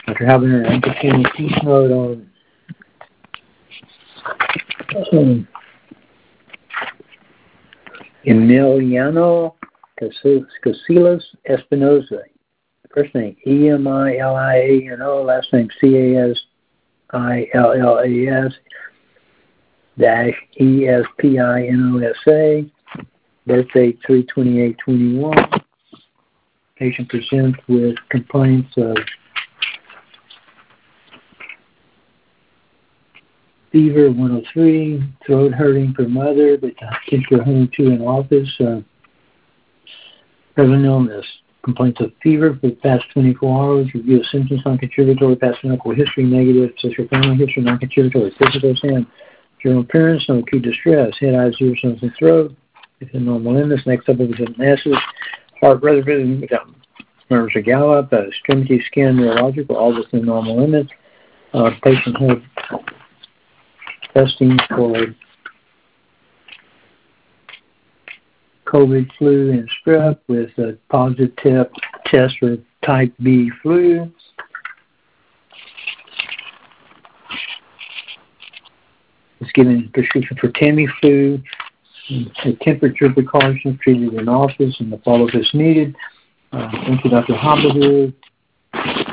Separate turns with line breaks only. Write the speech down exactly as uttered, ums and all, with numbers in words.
Doctor Halbiner, I'm continuing peace mode on um, Emiliano Casillas Espinosa. First name E M I L I A N O, last name C A S I L L A S dash E S P I N O S A. Birth date three twenty-eight twenty-one. Patient presents with complaints of fever one oh three, throat hurting for mother, but temperature one hundred two in office. Uh, prevalent illness. Complaints of fever for the past twenty-four hours. Review of symptoms non-contributory. Past medical history negative. Social family history non-contributory. Physical exam. General appearance. No acute distress. Head, eyes, ears, nose, and throat. Within normal limits. Next up is masses. Heart, rather rhythm without nerves or gallop. Uh, extremity, skin, neurological. All within normal limits. Uh, patient had testing for COVID, flu, and strep with a positive test for type B flu. It's given prescription for Tamiflu. A temperature precautions treated in office and the follow-up is needed. Uh, thank you, Doctor Halbiner.